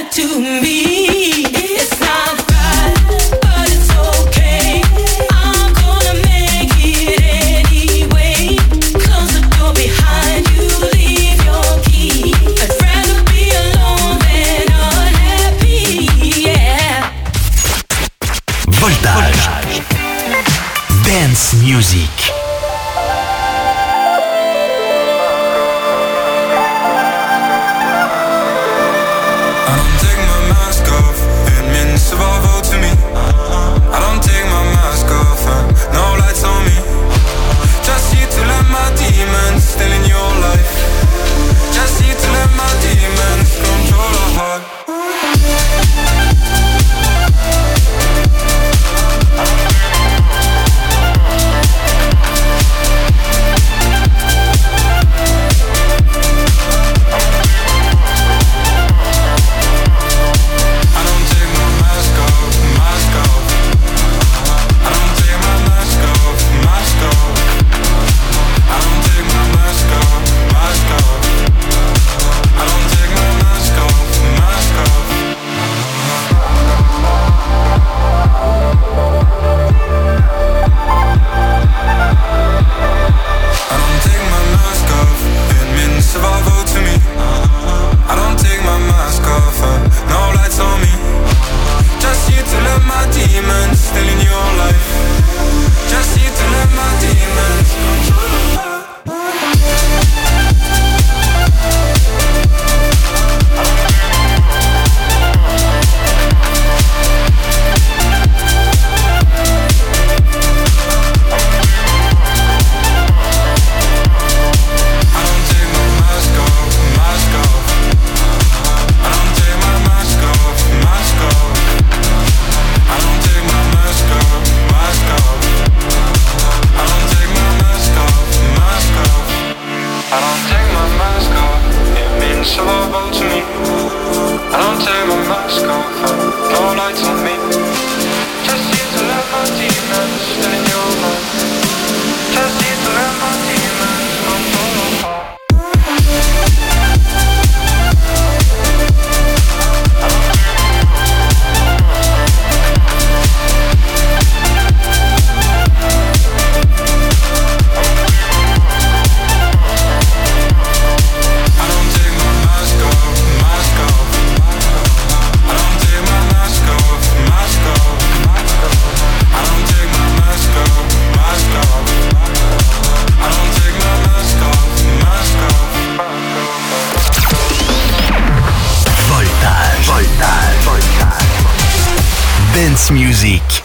Music.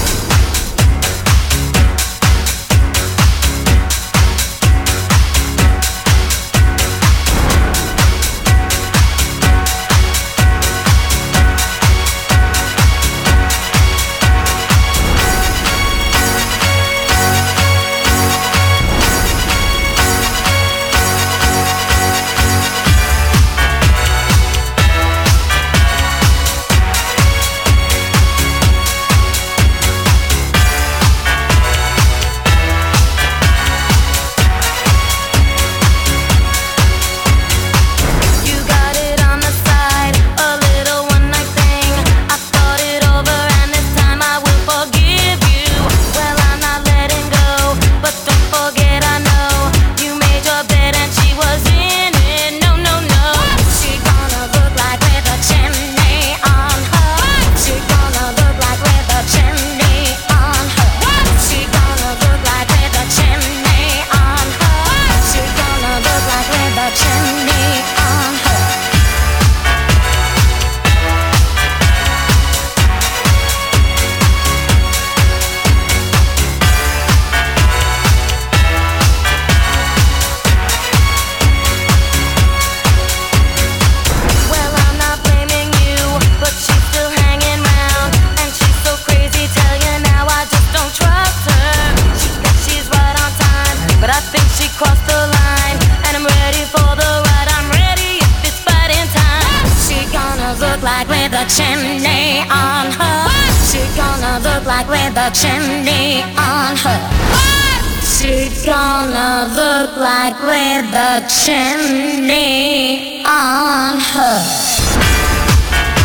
chimney on her. She gonna look like with a chimney on her. She gonna look like with a chimney on her.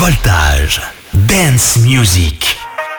Voltage, dance music.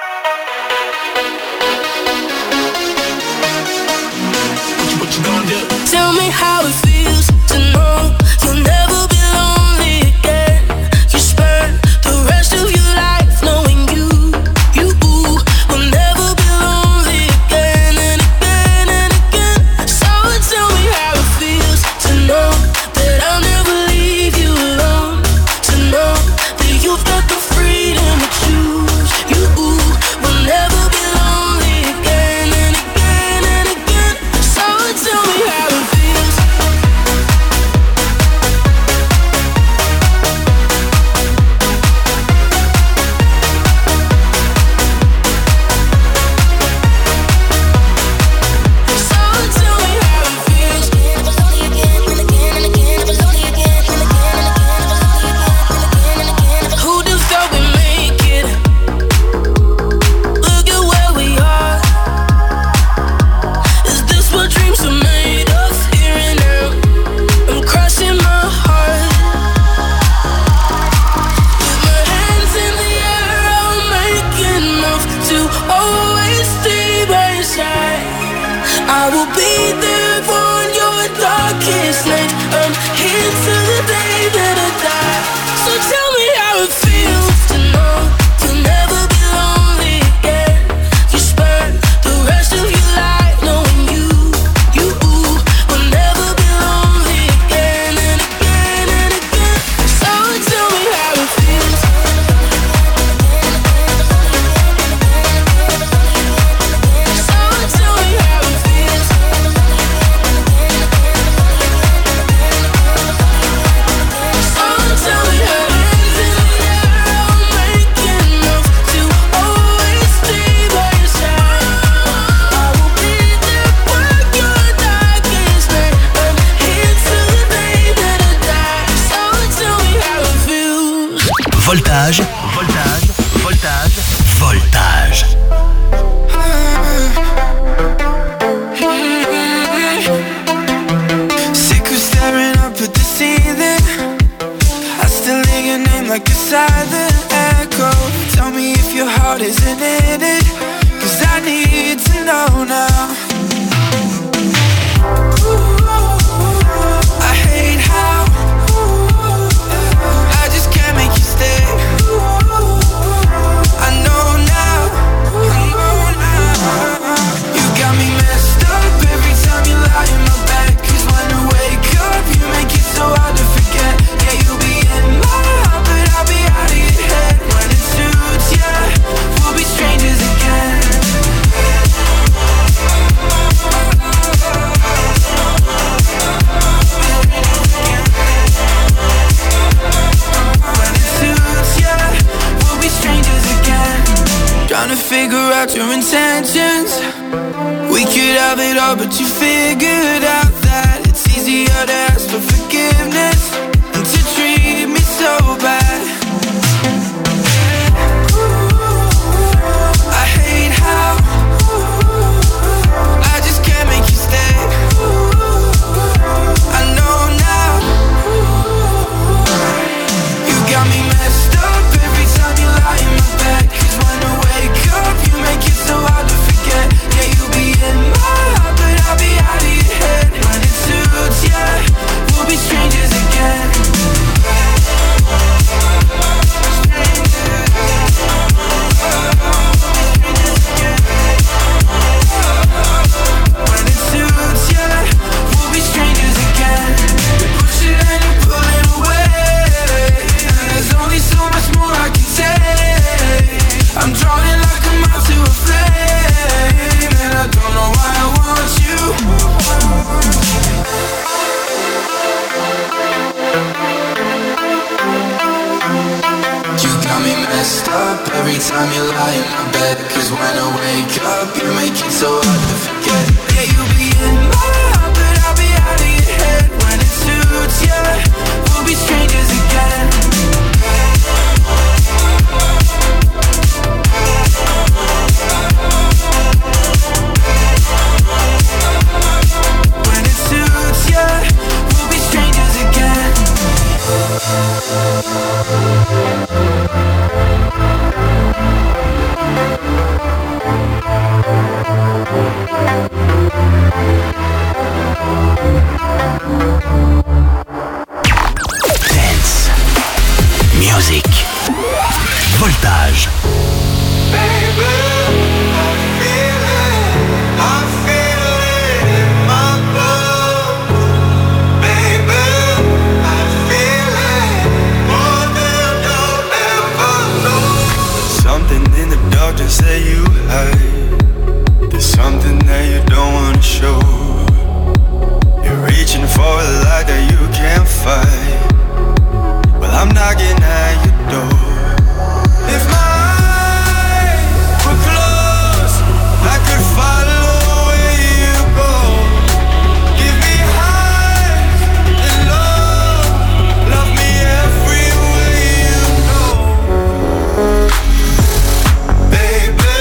What you gonna do? Tell me how it feels to know you'll never be lonely again. You spend the rest of your life knowing you will never be lonely again and again and again. So tell me how it feels to know that I'll never leave you alone. To know that you've got the freedom to choose. You will never be lonely again and again and again. So tell me how it feels. I will be there for your darkest night. I'm here till the day that I die. So tell me how it feels to know you'll never be lonely again. You spend the rest of your life knowing you will never be lonely again and again and again. So tell me how it feels. So tell me how it feels. Voltage, voltage, voltage, voltage. Sick of staring up at the ceiling. I still hear your name like a silent echo. Tell me if your heart isn't in it, 'cause I need to know now. I hate how I just can't make you stay. I know now, you got me messed up every time you lie in my bed. 'Cause when I wake up, you make it so hard to forget. Yeah, you'll be in my heart, but I'll be out of your head. When it suits ya, we'll be strangers again. Trying to figure out your intentions. We could have it all, but you figured out that it's easier to ask for forgiveness than to treat me so bad. I hate how I just can't make you stay. I know now, you got me messed up every time you lie in my bed. 'Cause when I wake up, you make it so hard to forget. Yeah, you'll be in my heart, but I'll be out of your head. When it suits ya, we'll be strangers again. When it suits ya, we'll be strangers again. You're pushing and you're pulling away, and there's only so much more I can say. I'm drowning like a moth to a flame, and I don't know why I want you. You got me messed up every time you lie in my bed. 'Cause when I wake up, you make it so hard to forget. Yeah, you'll be in my heart, but I'll be out of your head. When it suits ya, we'll be strangers again. When it suits ya, we'll be strangers again. show. You're reaching for a light that you can't fight. Well, I'm knocking at your door. If my eyes were closed, I could follow where you go. Give me highs and low, love me everywhere you go. Baby,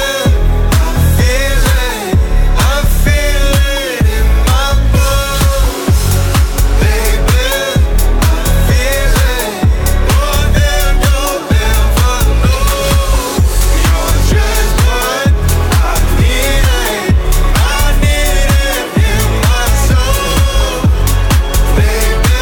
I feel it in my bones. Baby, I feel it more than you'll ever know. You're just what I needed. I need it in my soul. Baby,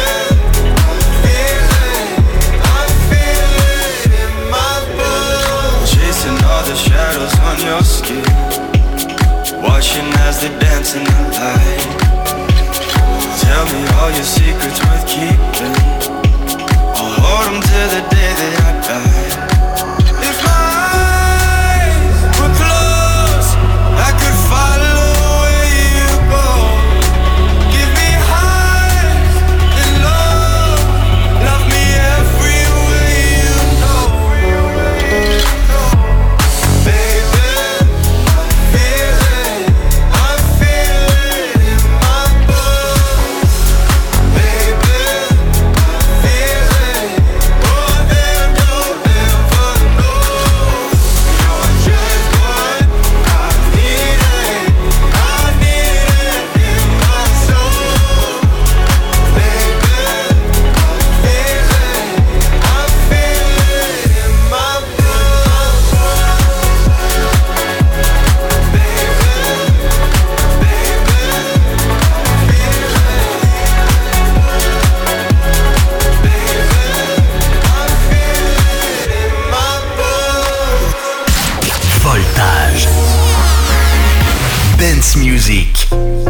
I feel it in my bones. Chasing all the shadows on your skin, watching as they dance in the light. Tell me all your secrets worth keeping. I'll hold them till the day that I die. If my eyes were closed, I could follow where you go. Give me highs and low, love me everywhere you know. Baby, I feel it in my bones. Baby, I feel it more than you'll ever know. You're just what I needed. I need it in my soul. Baby, I feel it in my bones. Voltage. Dance music.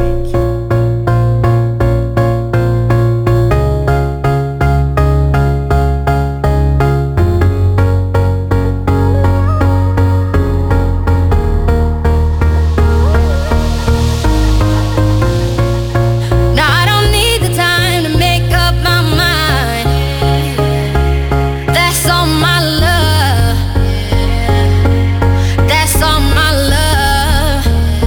Now I don't need the time to make up my mind. That's all my love. That's all my love.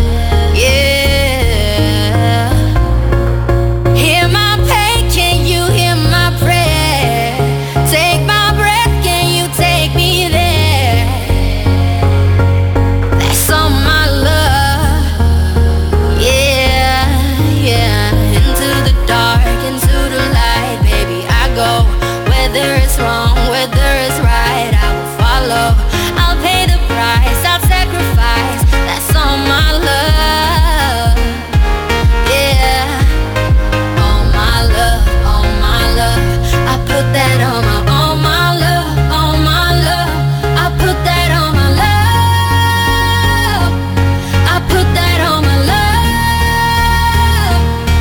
Yeah. Hear my pain, can you hear my prayer? Take my breath, can you take me there? That's all my love. Yeah, yeah. Into the dark, into the light, baby, I go. Whether it's wrong, whether it's right, I will follow. I'll pay the price, I'll sacrifice. That's all my love. Yeah. All my love, all my love. I put that on my all my love, all my love. I put that on my love. I put that on my love.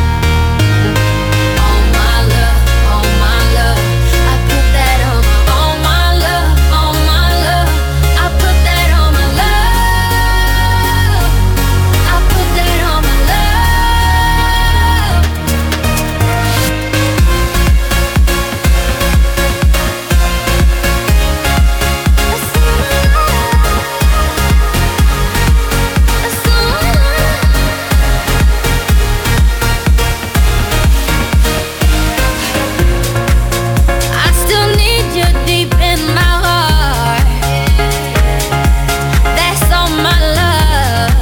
All my love, all my love. I put that on my all my love, all my love. I put that on my love. I put that on my love. I still need you deep in my heart. That's all my love.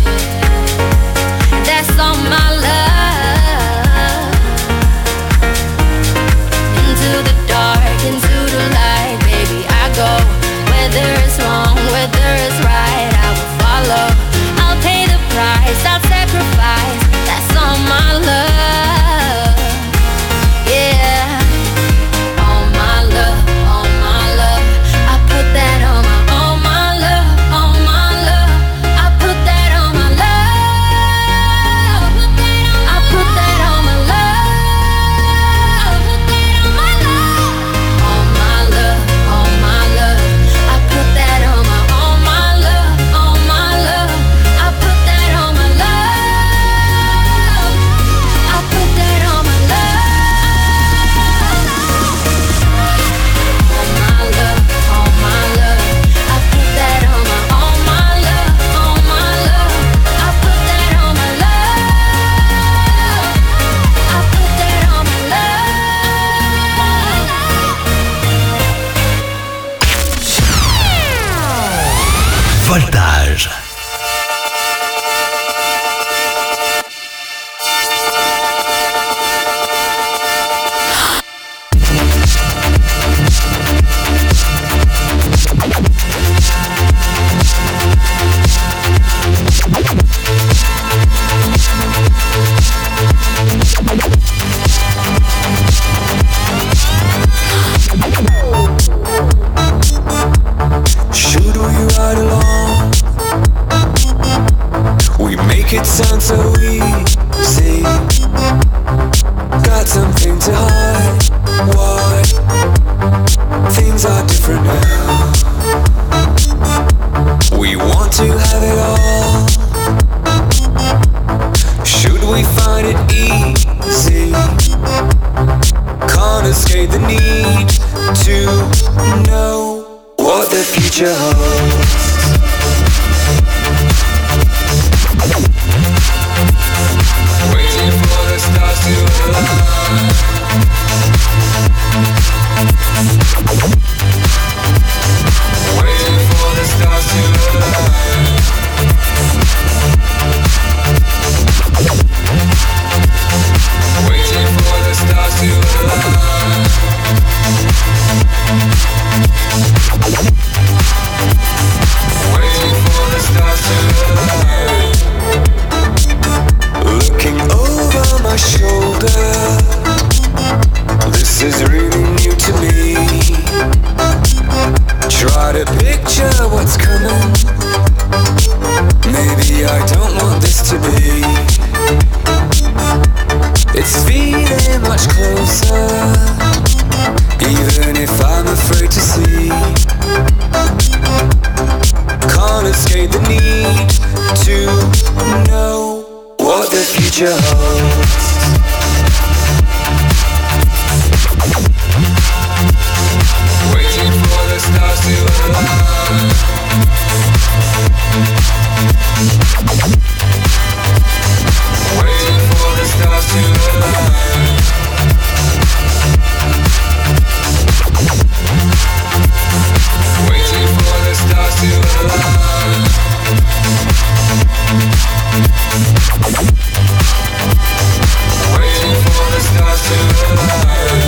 That's all my love. Into the dark, into the light, baby, I go. Whether it's wrong, whether it's right, I will follow. I'll pay the price, I'll sacrifice. That's all my love. Yeah. All my love, all my love. I put that on my all my love, all my love. I put that on my love. I put that on my love. All my love, all my love. I put that on my all my love, all my love. I put that on my love. make it sound so easy. Got something to hide. Why? Things are different now. We want to have it all. Should we find it easy? Can't escape the need to know what the future holds. Waiting for the stars to align. Waiting for the stars to align. Waiting for the stars to align. Waiting for the stars to align. Looking over my shoulder, this is really new to me. Try to picture what's coming. Maybe I don't want this to be. It's feeling much closer, even if I'm afraid to see. Can't escape the need to know what the future holds. Waiting for the stars to align. Waiting for the stars to align. Waiting for the stars to align. Waiting for the stars to align.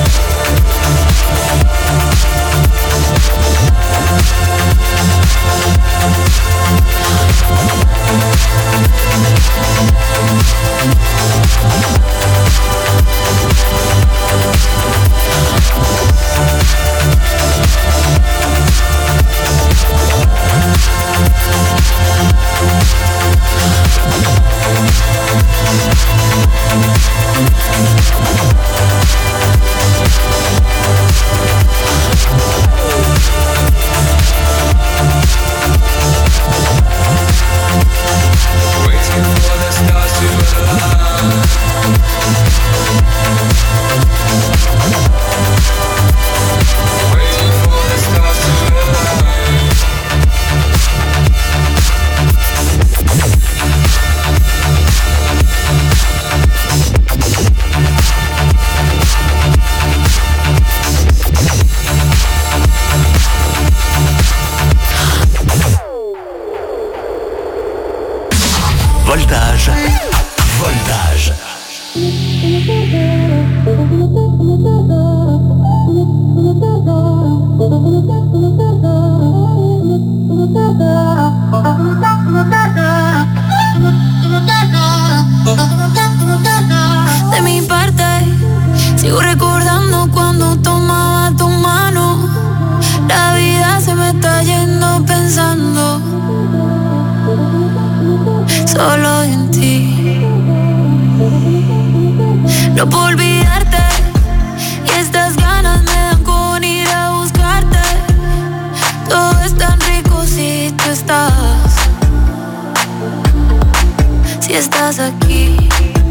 Voltage. Voltage. De mi parte, sigo recordando cuando tomaba tu mano. La vida se me está yendo pensando solo en ti. No puedo olvidarte y estas ganas me dan con ir a buscarte. Todo es tan rico si tú estás, si estás aquí.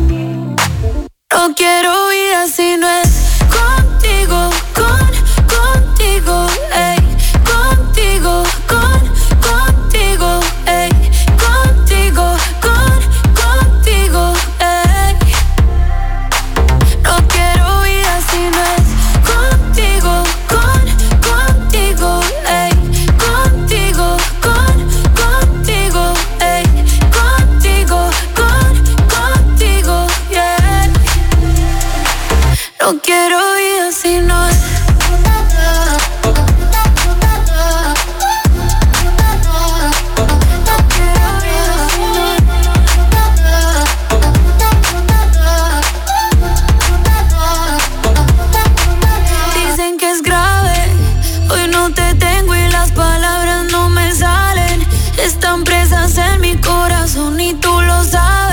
No quiero vida si no es contigo, contigo, ey, contigo, contigo, ey, contigo, contigo, ey. No quiero vida si no es contigo, contigo, ey, contigo, contigo, ey, contigo, contigo, yeah. No quiero vida si no es. Dicen que es grave, hoy no te tengo y las palabras no me salen. Están presas en mi corazón y tú lo sabes.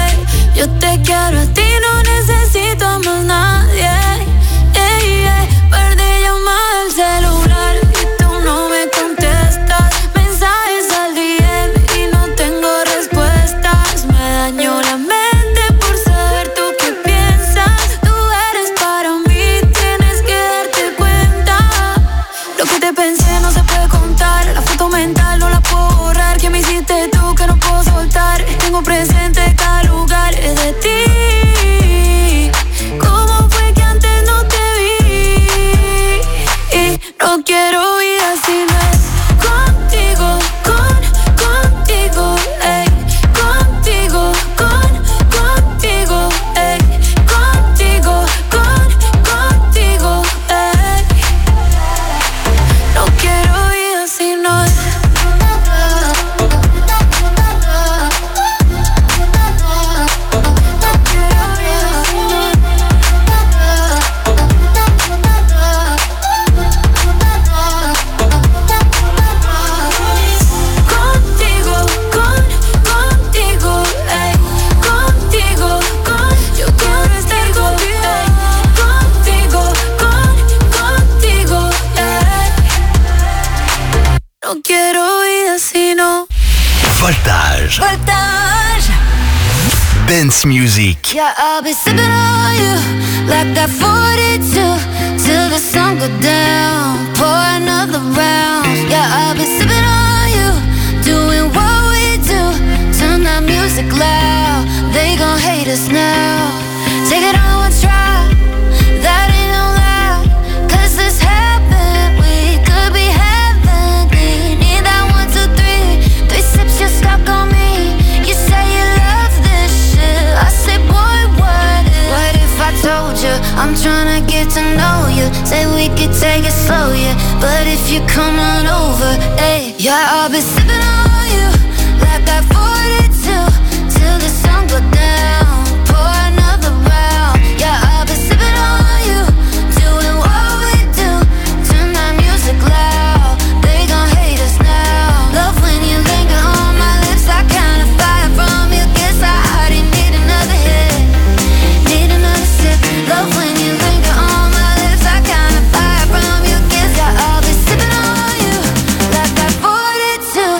daño la mente por saber tú qué piensas. Tú eres para mí, tienes que darte cuenta. Lo que te pensé no se puede contar. La foto mental no la puedo borrar. Que me hiciste tú que no puedo soltar. Tengo presente cada lugar de ti. ¿Cómo fue que antes no te vi? Y no quiero vida si no es contigo, contigo, ey. Contigo, contigo, ey. Contigo, contigo, ey. No quiero vida si no es. No quiero vida sino Voltage. Voltage. Dance music. Yeah, I'll be sipping on you like that 42 till the sun go down. Pour another round. Yeah, I'll be sipping on you, doing what we do. Turn that music loud. They gon' hate us now. Take it on one try. That ain't no lie. 'Cause this happened. We could be heavenly. Need that 1, 2, 3. 3 sips, you're stuck on me. You say you love this shit. I say, boy, what if I told you I'm tryna get to know you? Say we could take it slow, yeah. But if you come on over, hey, yeah, I'll be sipping on you like that 42 till the sun go down. Pour another round. Yeah, I'll be sipping on you, doing what we do. Turn that music loud. They gon' hate us now. Love when you linger on my lips. I kinda fire from you. Guess I already need another hit. Need another sip. Love when you linger on my lips. I kinda fire from you. Guess I'll be sipping on you like that 42.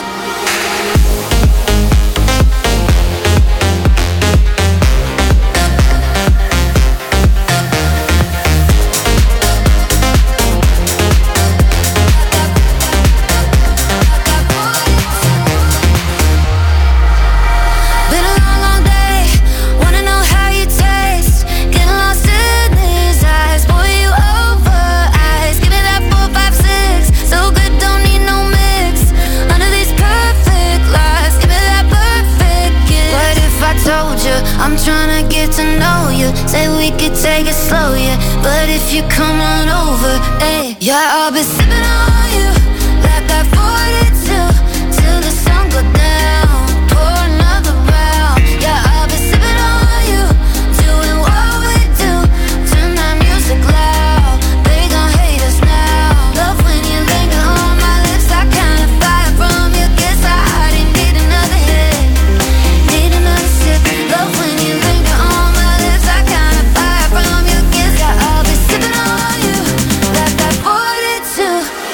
Been a long, long day. Wanna know how you taste. Getting lost in these eyes. Boy, you over eyes. Give me that 4, 5, 6. So good, don't need no mix. Under these perfect lies. Give me that perfect kiss. What if I told you I'm tryna get to know you? Say we could take it slow, yeah. But if you come on over, hey, yeah, I'll be sipping on you like that 42 till the sun go down. Pour another round. Yeah, I'll be sipping on you, doing what we do. Turn that music loud. They gon' hate us now. Love when you linger on my lips. I kinda fire from you. Guess I already need another hit. Need another sip. Love when you linger on my lips. I kinda fire from you. Guess I'll be sipping on you like that 42.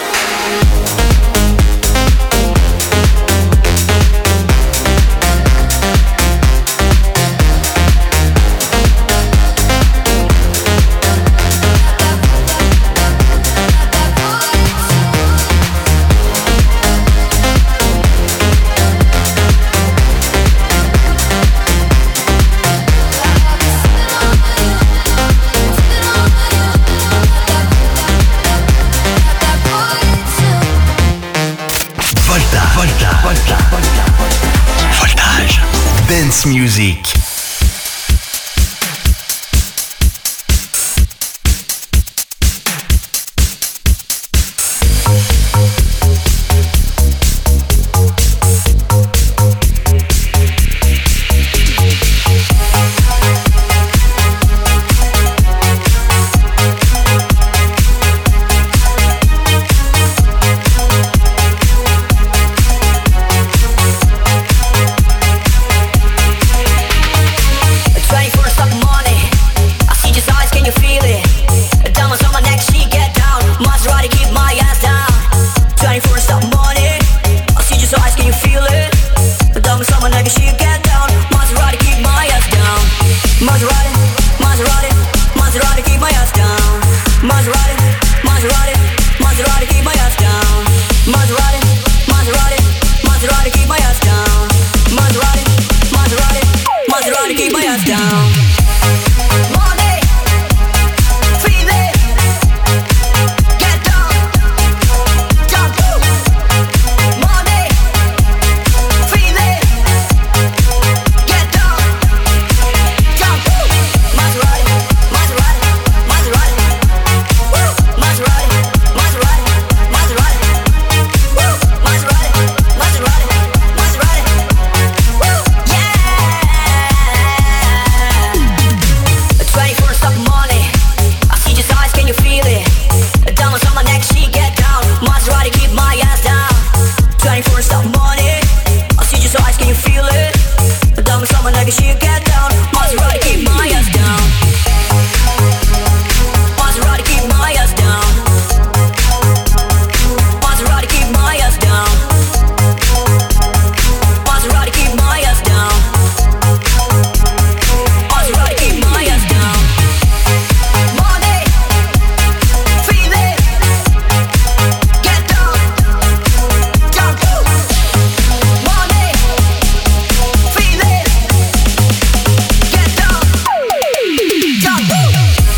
Voltage. Dance music. get down. Maserati keep my ass down. Maserati keep my ass down. Maserati keep my ass down. Maserati keep my ass down. Maserati keep my ass down. Money, feel it, get down, jump to. Money, feel it, get down, jump to.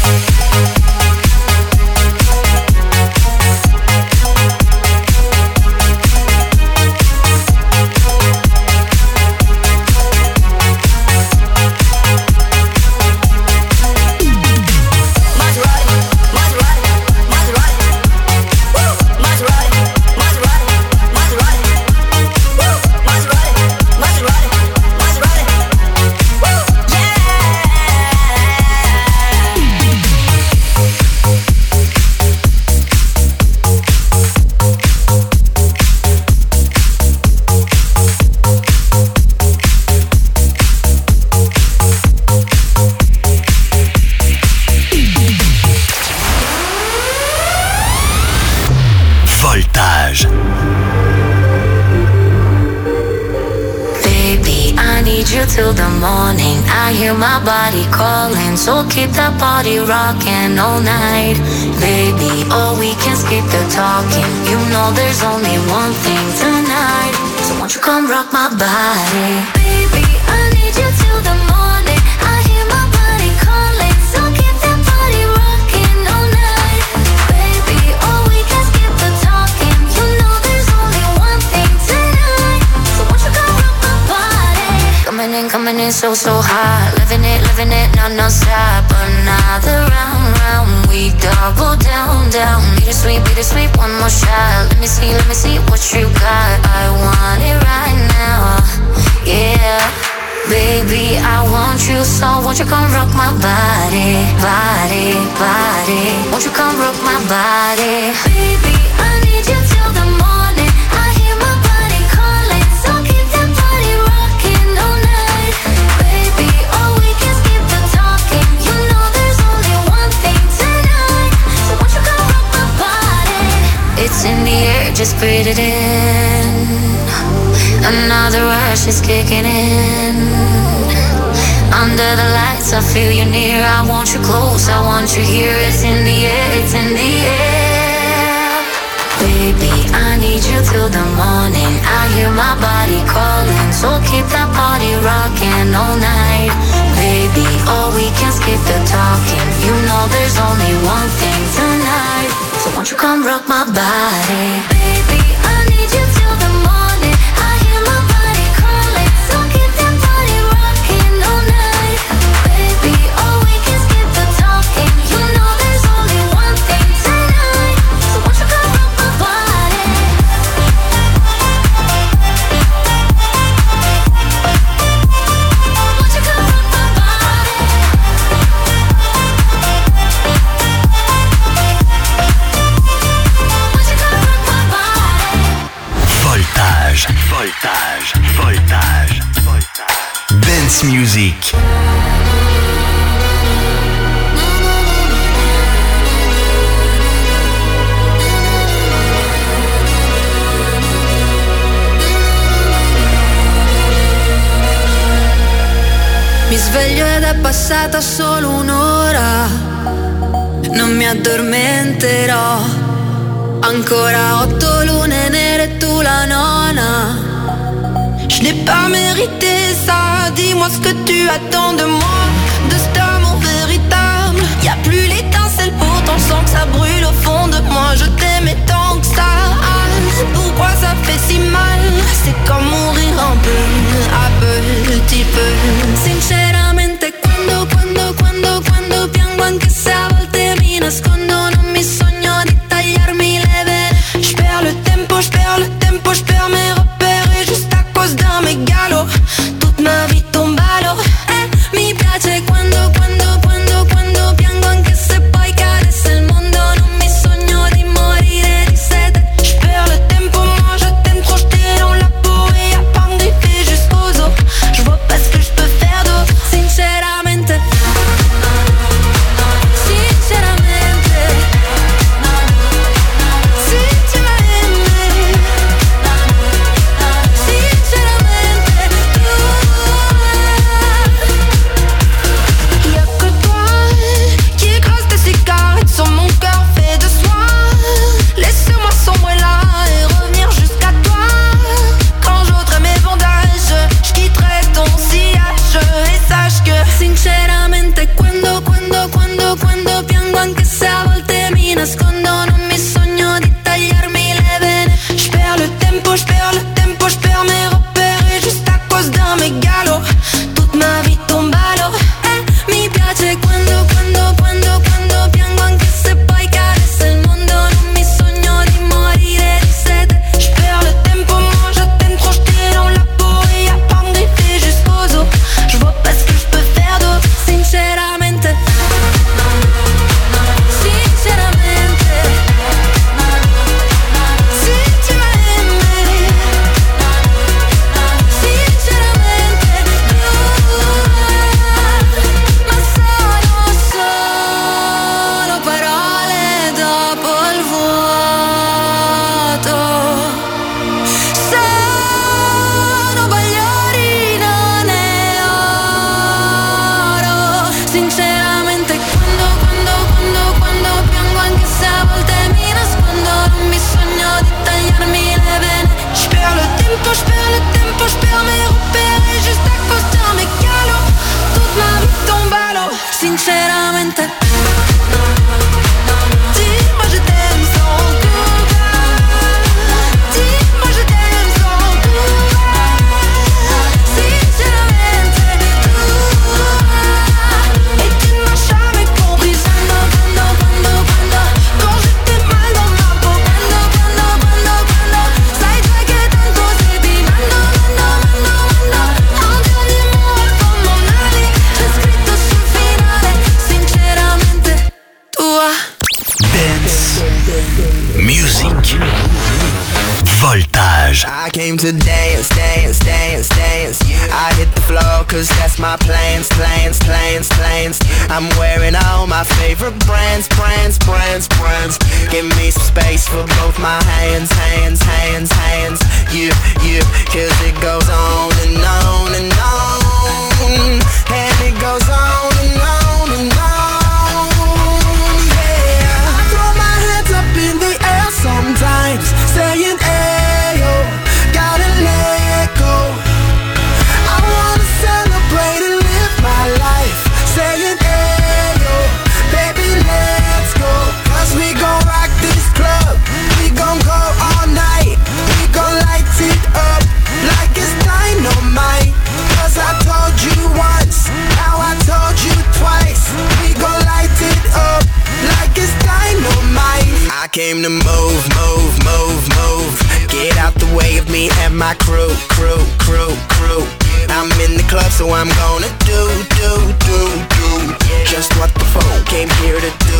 Maserati, Maserati, Maserati, woo! Maserati, Maserati, Maserati, woo! Maserati, Maserati, Maserati, woo! Yeah! Voltage. Baby, I need you till the morning. I hear my body calling, so keep that body rocking all night. Baby, oh, we can skip the talking. You know there's only one thing tonight. So won't you come rock my body? Baby, I need you till the morning. I hear my body calling, so keep that body rocking all night. Baby, oh, we can skip the talking. You know there's only one thing tonight. So won't you come rock my body? Coming in so hot. Living it, non-stop. Another round, we double down. Bittersweet, one more shot. Let me see what you got. I want it right now, yeah. Baby, I want you, so won't you come rock my body, body, body. Won't you come rock my body? Baby, I need you till the morning. I hear my body calling, so keep that body rocking all night. Baby, oh, we can skip the talking. You know there's only one thing tonight. So won't you come rock my body? It's in the air, just breathe it in. Another rush is kicking in. Under the lights, I feel you near. I want you close, I want you here. It's in the air, it's in the air. Baby, I need you till the morning. I hear my body calling, so keep that body rocking all night. Baby, oh, we can skip the talking. You know there's only one thing tonight. So won't you come rock my body? Baby, I need you till the morning. I hear my body calling, so keep that body rocking all night. Baby, oh, we can skip the talking. You know there's only one thing tonight. So won't you come rock my body? Won't you come rock my body? Won't you come rock my body? Voltage. Dance music. Mi sveglio ed è passata solo un'ora. Non mi addormenterò. Ancora 8 lune nere e tu la nona. Je n'ai pas mérité ça. Dis-moi ce que tu attends de moi, de cet amour véritable. Y a plus l'étincelle, pourtant je sens que ça brûle au fond de moi. Je t'aimais tant que ça. Pourquoi ça fait si mal? C'est comme mourir un peu, a petit peu. Sinceramente quando piango, anche se a volte mi nascondo, non mi sogno di tagliarmi le vene. Je perds le tempo, je perds mes repères. Et juste à cause d'un mégalo, toute ma vie tombe à l'eau. Mi piace quando piango, anche se poi cadesse il mondo, non mi sogno di morire di sete. Je perds le tempo, moi je t'aime trop, j'étais dans la peau et à part me griffer jusqu'aux os. Je vois pas ce que je peux faire. sinceramente. Dis-moi je t'aime sans couvert. Dis-moi je t'aime sans couvert. Sinceramente et tu n'as jamais compris quando quand j'étais mal dans ma peau. Quando sai già che tanto sei di mando. Oggi ogni amore come un ali c'è scritto sul finale. Sinceramente tua. Dance Music Voltage. I came to dance, dance, dance, dance. I hit the floor cause that's my plans. I'm wearing all my favorite brands. Give me some space for both my hands. Yeah, cause it goes on and on and on. And it goes on and on and on. Yeah, I throw my hands up in the air sometimes, saying ayo, gotta let go. I wanna celebrate and live my life, saying ayo, baby let's go. Cause we gon' rock this club, we gon' go all night. We gon' light it up like it's dynamite. Cause I told you once, now I told you twice. We gon' light it up like it's dynamite. I came to move. Get out the way of me and my crew. I'm in the club, so I'm gonna do just what the phone came here to do.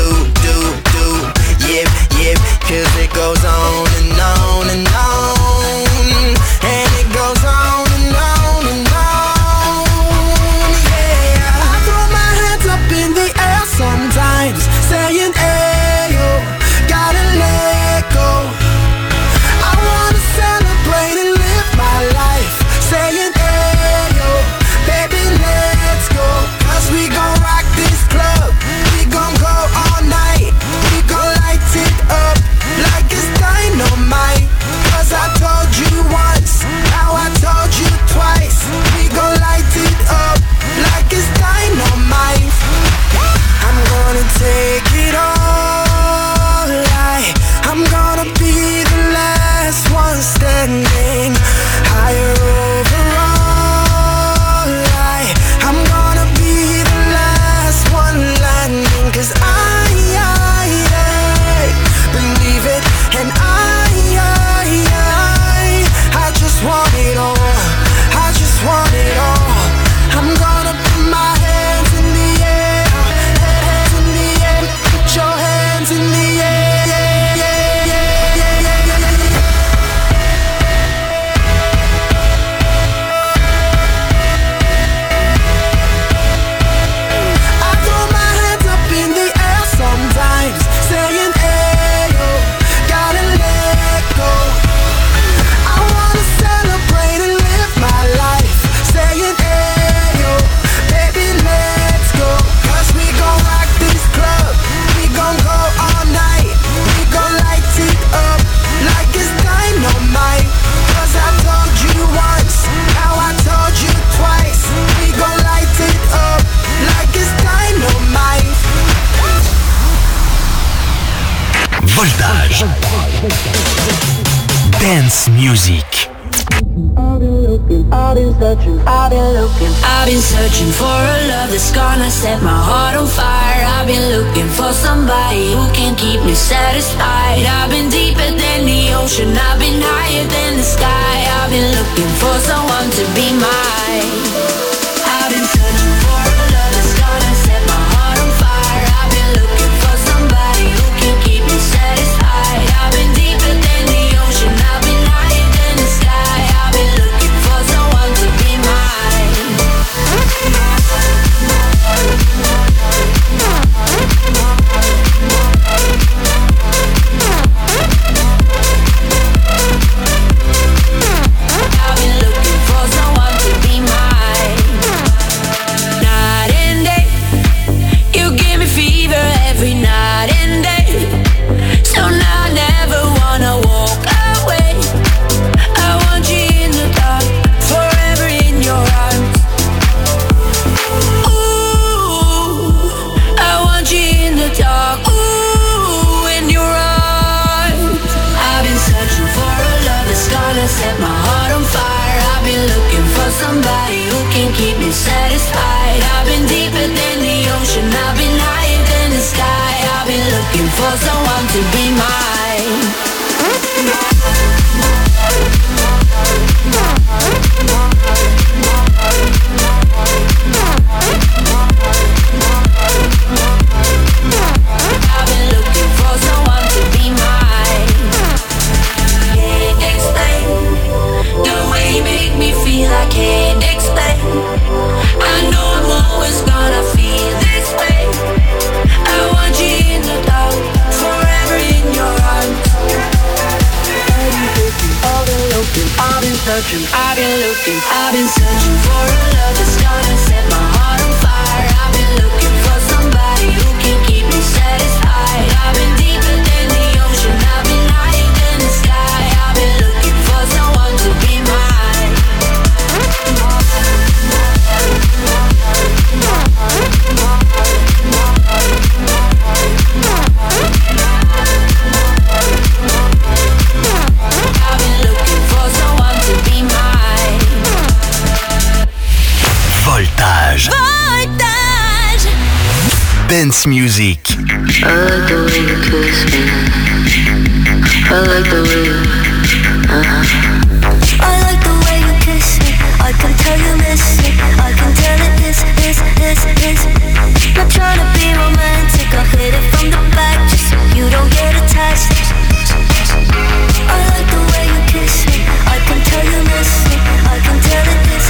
Yep, cause it goes on and on and on. And it goes on and on and on. Yeah, I throw my hands up in the air sometimes, saying ayo, gotta let go. I wanna celebrate and live my life, saying ayo, baby let's go. Cause we gon' rock this club, we gon' go all night. We gon' light it up like it's dynamite. Cause I told you once, now I told you twice. We gon' light it up like it's dynamite. I'm gonna take it all, I'm gonna be the last one standing. Higher overall, I'm gonna be the last one landing. Cause I believe it, and I just want it all. I just want it all. I'm gonna put my hands in the air, hands in the air. Put your hands in the air. I throw my hands up in the air sometimes, saying ayo, gotta let go. I wanna celebrate and live my life, saying ayo, baby let's go. Cause we gon' rock this club, we gon' go all night. We gon' light it up like it's dynamite. Cause I told you once, now I told you twice. We gon' light it up like it's dynamite. Voltage Dance Music. I've been searching for a love that's gonna set my heart on fire. I've been looking for somebody who can keep me satisfied. I've been deeper than the ocean, I've been higher than the sky. I've been looking for someone to be mine. I've been searching for a love that's gonna set my heart on fire. I've been looking for somebody who can keep me satisfied. I've been deeper than the ocean, I've been higher than the sky. I've been looking for someone to be mine. I've been looking for someone to be mine. satisfied. I've been deeper than the ocean, I've been higher than the sky. I've been looking for someone to be mine. I've been looking for someone to be mine. Can't explain the way you make me feel. I can't explain. I know I'm always gonna feel this way. I want you in the dark, forever in your arms. I've been looking, I've been searching, I've been looking, I've been searching for a love that's gonna set my heart on fire. I've been looking for somebody who can keep me satisfied. I've been deeper than the ocean, I've been higher than the sky. I've been looking for someone to be mine. I've been looking for someone to be mine. Voltage. Voltage. Dance music. I like the way you kiss me. I like the way you I like the way you kiss me. I can tell you miss me. I can tell it is. Not trying to be romantic, I'll hit it from the back just so you don't get attached. I like the way you kiss me. I can tell you miss me. I can tell it is.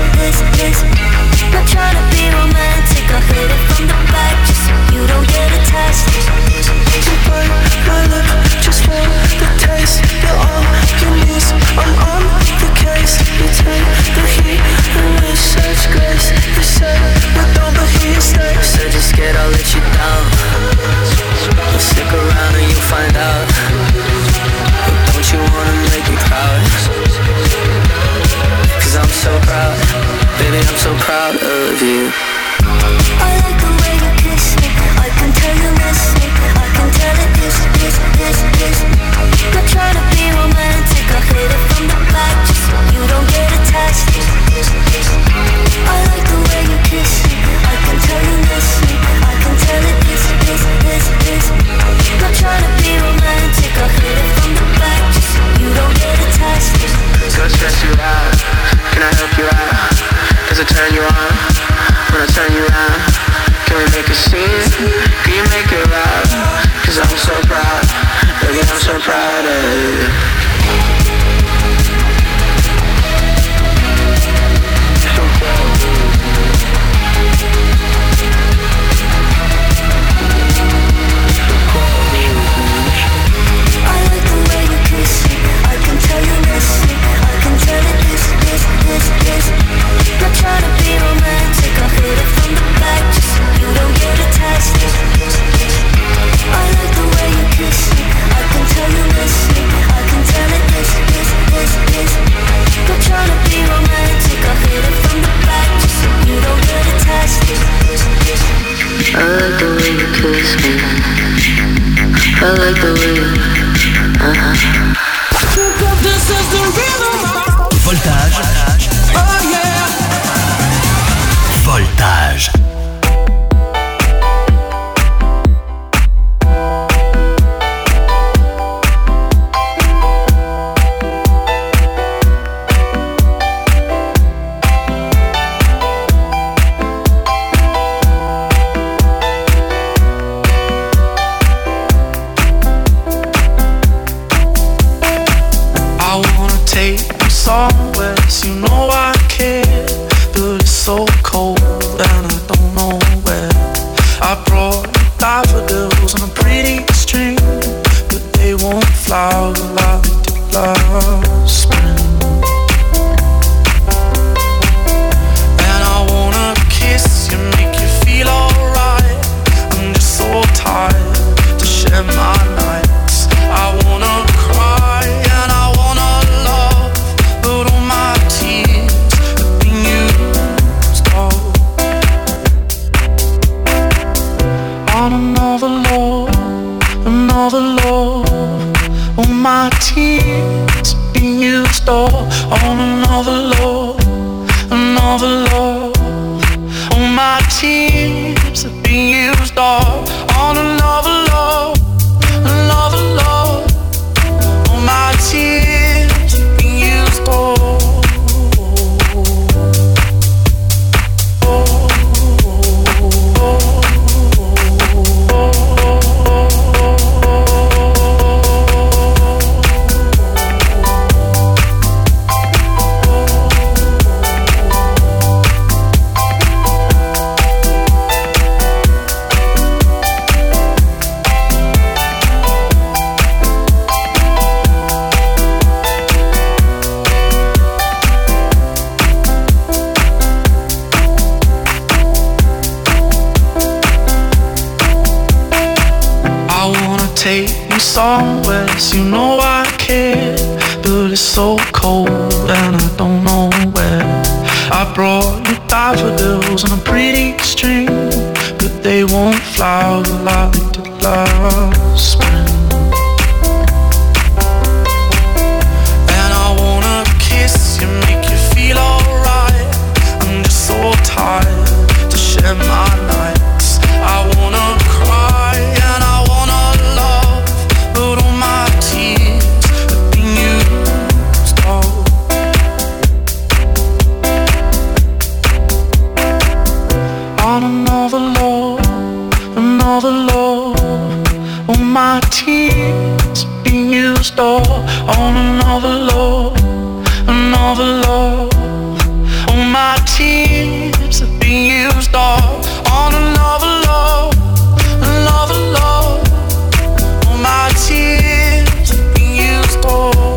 Not trying to be romantic, I'll hit it from the back just so you don't get attached. You burn my lip just for the taste. You're all you need. I'm on the case. You take the heat and with such grace. You said we don't, but he stays. Said you're scared I'll let you down. Well, stick around and you'll find out. But don't you wanna make me proud? Cause I'm so proud. Baby, I'm so proud of you. I like the way you kiss me. I can tell you miss me. I can tell it is. Not trying to be romantic, I'll hit it from the back just so you don't get attached. I like the way you kiss me. I can tell you miss me. I can tell it is. Not trying to be romantic, I'll hit it from the back just so you don't get attached. So stress you out. Can I help you out? Does it turn you on? When I turn you on, can we make a scene? Can you make it loud? Cause I'm so proud. Baby, I'm so proud of you. So proud. I like the way you kiss me. I can tell you miss me. I can tell it is. Not trying to be romantic, I'll hit it from the back just so you don't get attached. I like the way you kiss me. I can tell you miss me. I can tell it is. Not trying to be romantic, I'll hit it from the back just so you don't get attached. I like the way you kiss me. I like the way you This is the rhythm. Voltage. Oh yeah. Voltage. somewhere, you know I care, but it's so cold and I don't know where. I brought you daffodils on a pretty string, but they won't flower like they did last spring. And I wanna kiss you, make you feel alright. I'm just so tired to share my nights. I wanna cry and I wanna love, but all my tears have been used up on another love, another love. All my tears have been used up on another love, another love. my tears have been used all on another love, another love. All my tears have been used all. Take me somewhere, you know I care, but it's so cold and I don't know where. I brought you daffodils on a pretty string, but they won't flower like they did last spring. And I wanna kiss you, make you feel alright. I'm just so tired to share my nights. I wanna cry and I wanna love, but all my tears have been used all. On another love, another love. All my tears have been used all. On another love, another love. All my tears have been used all. On another love, another love. All my tears have been used all.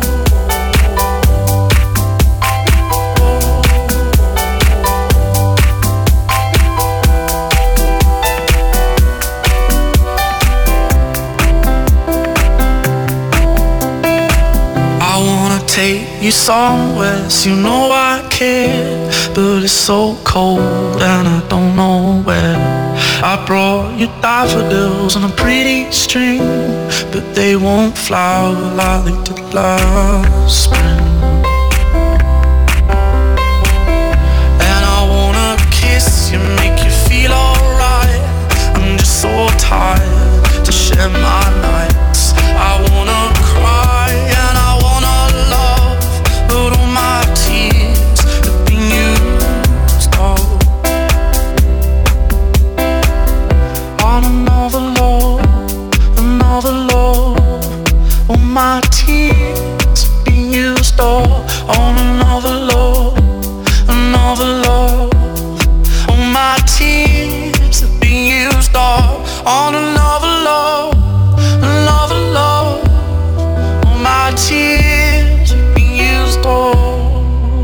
I wanna take you somewhere, you know I care, but it's so cold and I don't know where. I brought you daffodils on a pretty string, but they won't flower like they did last spring. And I wanna kiss you, make you feel alright. I'm just so tired to share my nights. I wanna cry and I wanna love, but all my tears have been used all. On another love, another love. All my tears have been used all. On another love, another love. All my tears have been used all. On another love, another love. All my tears have been used all.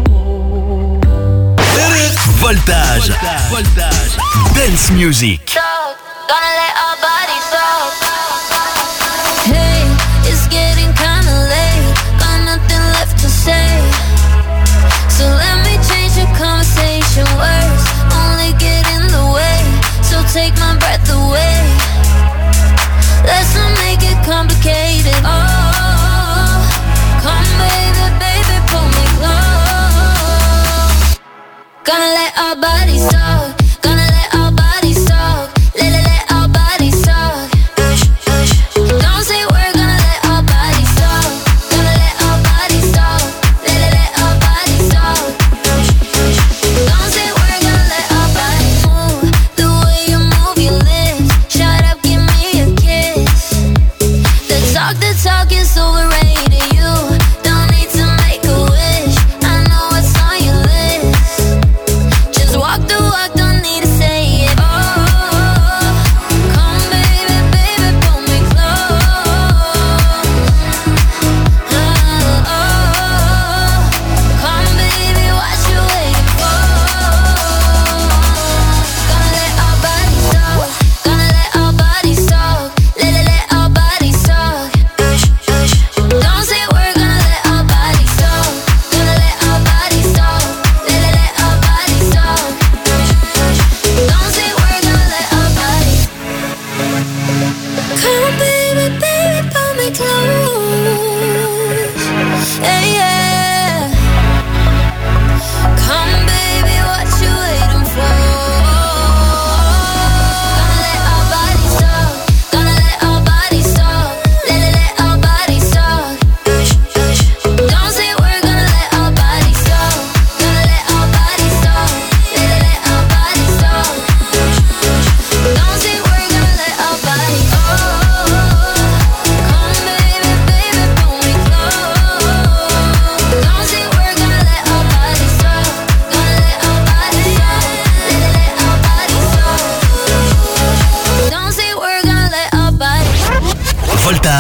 Voltage. Voltage. Dance music. Gonna let our bodies talk. Hey, it's getting kinda late. Got nothing left to say. So let me change the conversation. Words only get in the way. So take my breath away. Let's not make it complicated. Oh, come baby, baby, pull me close. Gonna let our bodies talk. Gonna let our bodies talk. Let our bodies talk. Don't say we're gonna let our bodies talk. Gonna let our bodies talk. Let our bodies talk. Don't say we're gonna let our bodies move. The way you move your lips. Shut up, give me a kiss. The talk is overrated. You don't need to make a wish. I know what's on your list. Just walk the walk, don't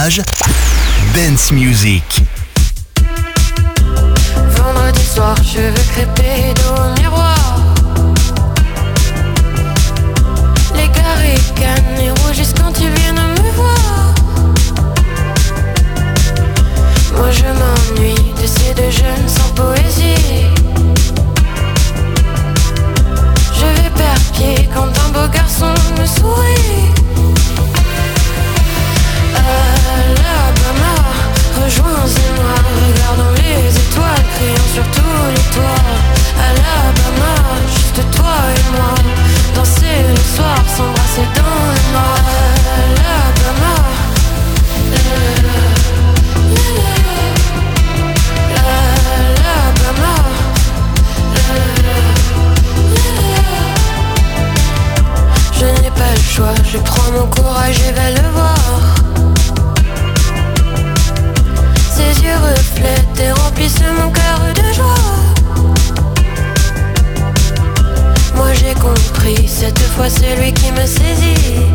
Voltage, Dance Music. Vendredi soir, cheveux crêpés dos au miroir. Les gars ricanent et rougissent quand ils viennent me voir. Moi je m'ennuie de ces deux jeunes sans poésie. Je vais perdre pied quand un beau garçon me sourit. Alabama, rejoins-moi, regardons les étoiles, crions sur tous les toits. Alabama, juste toi et moi, danser le soir, s'embrasser dans le noir. Alabama, Alabama, je n'ai pas le choix, je prends mon courage et vais le voir. Ses yeux reflètent et remplissent mon cœur de joie. Moi j'ai compris, cette fois c'est lui qui me saisit.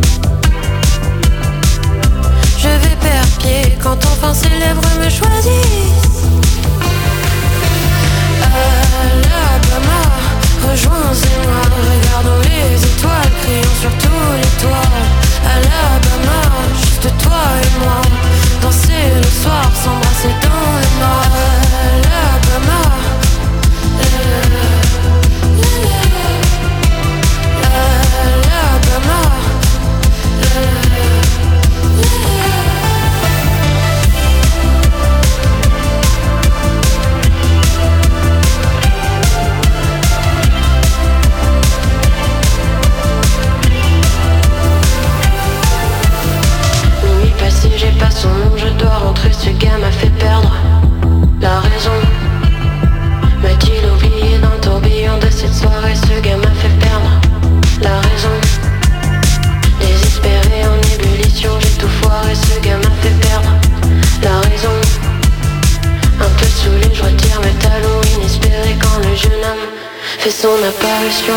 Je vais perdre pied quand enfin ses lèvres me choisissent. Alabama, rejoins-moi, regardons les étoiles, crions sur tous les toits. Alabama, juste toi et moi, danser le soir, s'embrasser dans le noir. Alabama, Alabama, j'ai pas son nom, je dois rentrer, ce gars m'a fait perdre la raison. M'a-t-il oublié dans le tourbillon de cette soirée, ce gars m'a fait perdre la raison. Désespéré en ébullition, j'ai tout foiré, ce gars m'a fait perdre la raison. Un peu saoulé, je retire mes talons, inespéré quand le jeune homme fait son apparition.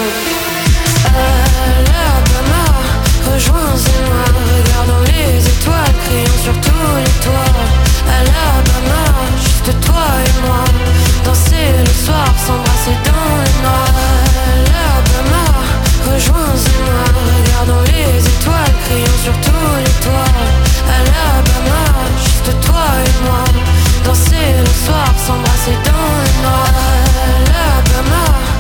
Alabama, rejoins-moi, regardons les étoiles, crions sur tous les toits. Alabama, juste toi et moi, danser le soir, s'embrasser dans le noir. Alabama, rejoins-moi, regardons les étoiles, crions sur tous les toits. Alabama, juste toi et moi, danser le soir, s'embrasser dans le noir. Alabama,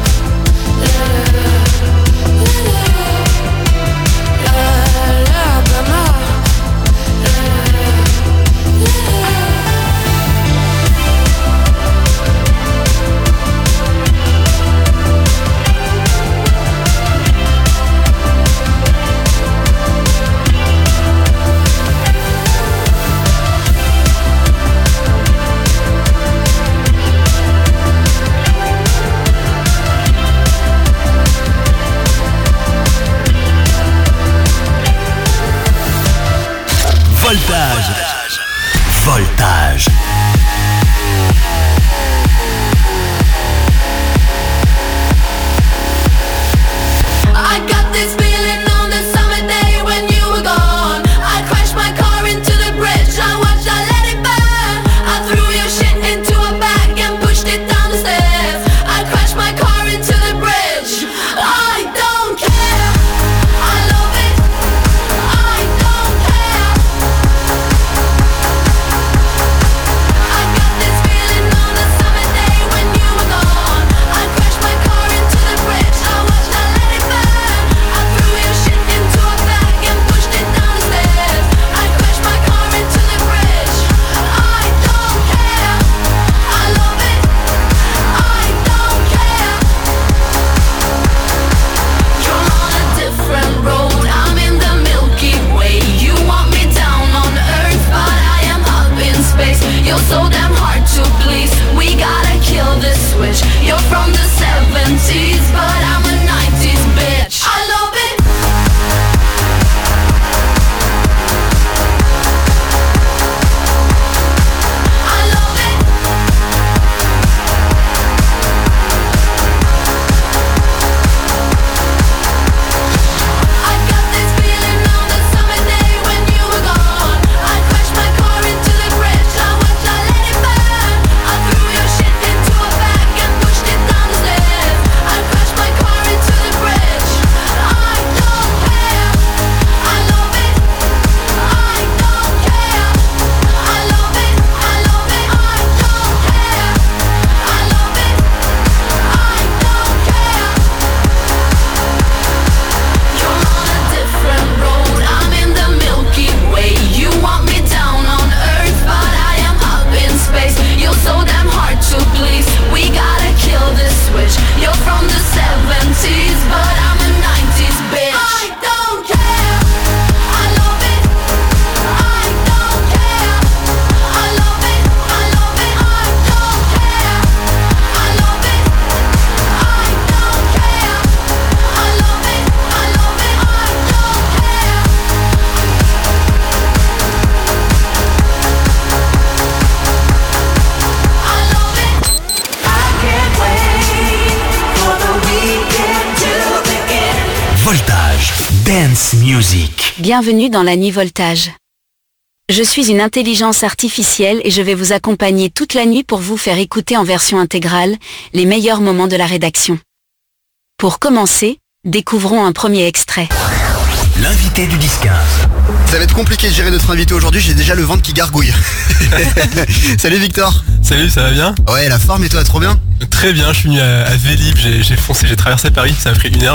Voltage. Voltage. I got this feeling on the summer day when you were gone. I crashed my car into the bridge, I watched, I let it burn. I threw your shit into a bag and pushed it down the stairs. I crashed my car into the bridge. I don't care, I love it. I don't care. Voltage, Dance Music. Bienvenue dans la nuit Voltage. Je suis une intelligence artificielle et je vais vous accompagner toute la nuit pour vous faire écouter en version intégrale les meilleurs moments de la rédaction. Pour commencer, découvrons un premier extrait. L'invité du 10-15. Ça va être compliqué de gérer notre invité aujourd'hui, j'ai déjà le ventre qui gargouille. Salut Victor. Salut, ça va bien? Ouais, la forme et toi, trop bien? Très bien, je suis venu à Vélib, j'ai foncé, j'ai traversé Paris, ça m'a pris 1 heure.